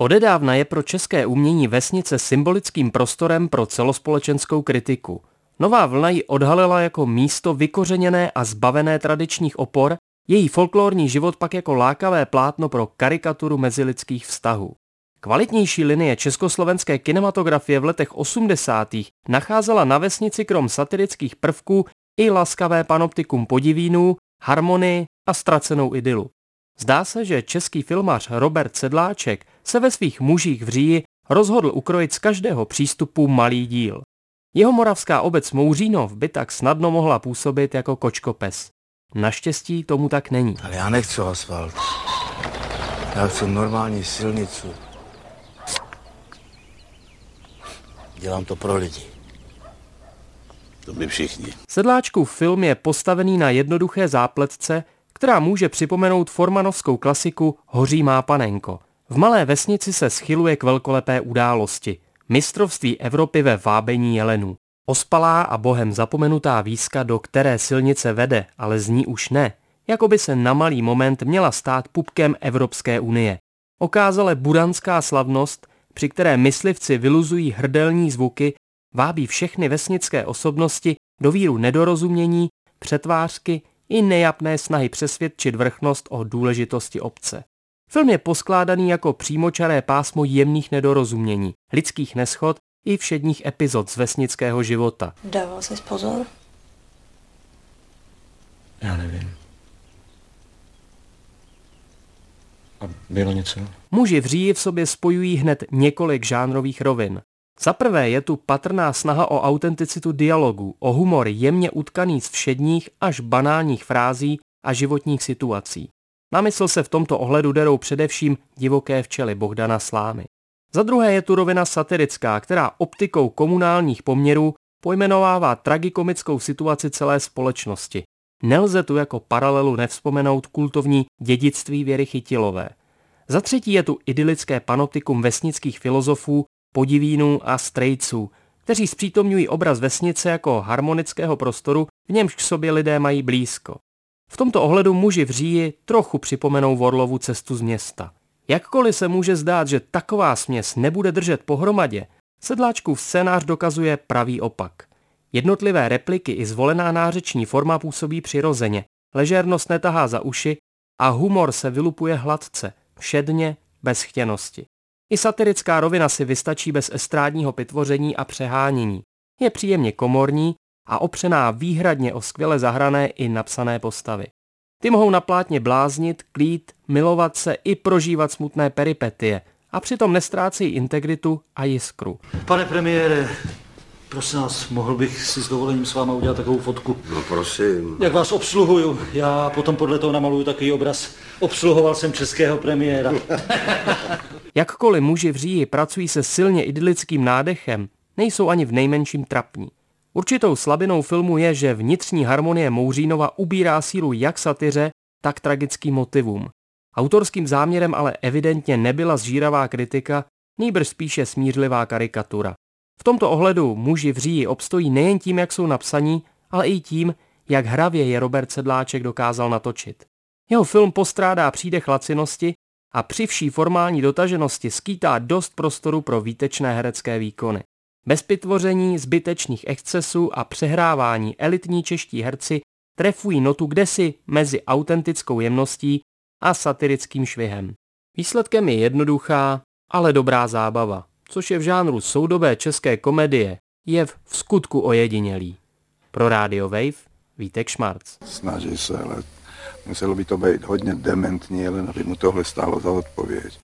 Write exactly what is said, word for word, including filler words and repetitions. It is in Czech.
Odedávna je pro české umění vesnice symbolickým prostorem pro celospolečenskou kritiku. Nová vlna ji odhalila jako místo vykořeněné a zbavené tradičních opor, její folklorní život pak jako lákavé plátno pro karikaturu mezilidských vztahů. Kvalitnější linie československé kinematografie v letech osmdesátých nacházela na vesnici krom satirických prvků i laskavé panoptikum podivínů, harmonii a ztracenou idylu. Zdá se, že český filmař Robert Sedláček se ve svých Mužích v říji rozhodl ukrojit z každého přístupu malý díl. Jeho moravská obec Mouřínov by tak snadno mohla působit jako kočkopes. Naštěstí tomu tak není. Ale já nechci asfalt. Já chci normální silnici. Dělám to pro lidi. To my všichni. Sedláčkův film je postavený na jednoduché zápletce, která může připomenout formanovskou klasiku Hoří má panenko. V malé vesnici se schyluje k velkolepé události. Mistrovství Evropy ve vábení jelenů. Ospalá a bohem zapomenutá výzka, do které silnice vede, ale z ní už ne, jako by se na malý moment měla stát pupkem Evropské unie. Okázale buranská slavnost, při které myslivci vyluzují hrdelní zvuky, vábí všechny vesnické osobnosti do víru nedorozumění, přetvářky i nejapné snahy přesvědčit vrchnost o důležitosti obce. Film je poskládaný jako přímočaré pásmo jemných nedorozumění, lidských neschod i všedních epizod z vesnického života. Dával jsi pozor? Já nevím. A bylo něco? Muži v říji v sobě spojují hned několik žánrových rovin. Za prvé je tu patrná snaha o autenticitu dialogu, o humor jemně utkaný z všedních až banálních frází a životních situací. Na mysl se v tomto ohledu derou především Divoké včely Bohdana Slámy. Za druhé je tu rovina satirická, která optikou komunálních poměrů pojmenovává tragikomickou situaci celé společnosti. Nelze tu jako paralelu nevzpomenout kultovní Dědictví Věry Chytilové. Za třetí je tu idylické panoptikum vesnických filozofů, podivínů a strejců, kteří zpřítomňují obraz vesnice jako harmonického prostoru, v němž k sobě lidé mají blízko. V tomto ohledu Muži v říji trochu připomenou Worlovu Cestu z města. Jakkoliv se může zdát, že taková směs nebude držet pohromadě, Sedláčkův scénář dokazuje pravý opak. Jednotlivé repliky i zvolená nářeční forma působí přirozeně, ležérnost netahá za uši a humor se vylupuje hladce, všedně, bez chtěnosti. I satirická rovina si vystačí bez estrádního pitvoření a přehánění. Je příjemně komorní a opřená výhradně o skvěle zahrané i napsané postavy. Ty mohou na plátně bláznit, klít, milovat se i prožívat smutné peripetie a přitom nestrácejí integritu a jiskru. Pane premiére, prosím vás, mohl bych si s dovolením s váma udělat takovou fotku? No prosím. Jak vás obsluhuju, já potom podle toho namaluju takový obraz. Obsluhoval jsem českého premiéra. Jakkoliv Muži v říji pracují se silně idylickým nádechem, nejsou ani v nejmenším trapní. Určitou slabinou filmu je, že vnitřní harmonie Mouřínova ubírá sílu jak satyře, tak tragickým motivům. Autorským záměrem ale evidentně nebyla zžíravá kritika, nýbrž spíše smířlivá karikatura. V tomto ohledu Muži v říji obstojí nejen tím, jak jsou napsaní, ale i tím, jak hravě je Robert Sedláček dokázal natočit. Jeho film postrádá přídech lacinosti a při vší formální dotaženosti skýtá dost prostoru pro výtečné herecké výkony. Bez pitvoření, zbytečných excesů a přehrávání elitní čeští herci trefují notu kdesi mezi autentickou jemností a satirickým švihem. Výsledkem je jednoduchá, ale dobrá zábava, což je v žánru soudobé české komedie jev v skutku ojedinělý. Pro Radio Wave Vítek Šmarc. Snaží se, ale muselo by to být hodně dementní, ale aby mu tohle stálo za odpověď.